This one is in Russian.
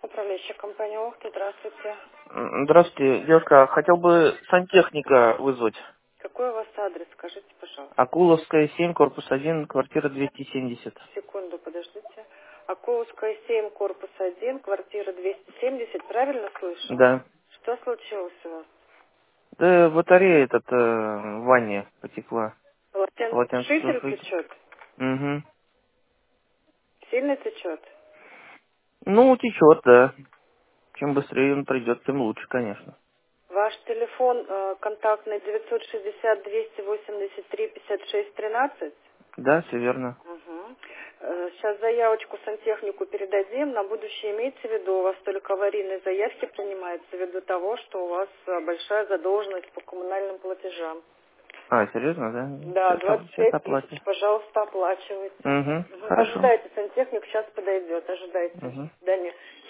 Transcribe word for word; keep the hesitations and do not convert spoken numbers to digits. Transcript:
Управляющая компания Охта, здравствуйте. М, Здравствуйте, девушка. Хотел бы сантехника вызвать. Какой у вас адрес, скажите, пожалуйста. Акуловская, семь, корпус один, квартира двести семьдесят. Секунду, подождите. Акуловская, семь, корпус один, квартира двести семьдесят, правильно слышу? Да. Что случилось у вас? Да, батарея этот э, в ванне потекла. Полотен... Полотенце Шифер сушить. течет? Угу. Сильно течет? Ну, течет, да. Чем быстрее он придет, тем лучше, конечно. Ваш телефон э, контактный девятьсот шестьдесят двести восемьдесят три пятьдесят шесть тринадцать? Да, все верно. Угу. Сейчас заявочку сантехнику передадим. На будущее имейте в виду, у вас только аварийные заявки принимаются ввиду того, что у вас э, большая задолженность по коммунальным платежам. А, серьезно, да? Да, Сейчас, двадцать сейчас пять тысяч, оплатим. пожалуйста, оплачивайте. Угу, Мгм. хорошо. Ожидайте, сантехник сейчас подойдет, ожидайте. Угу. До свидания.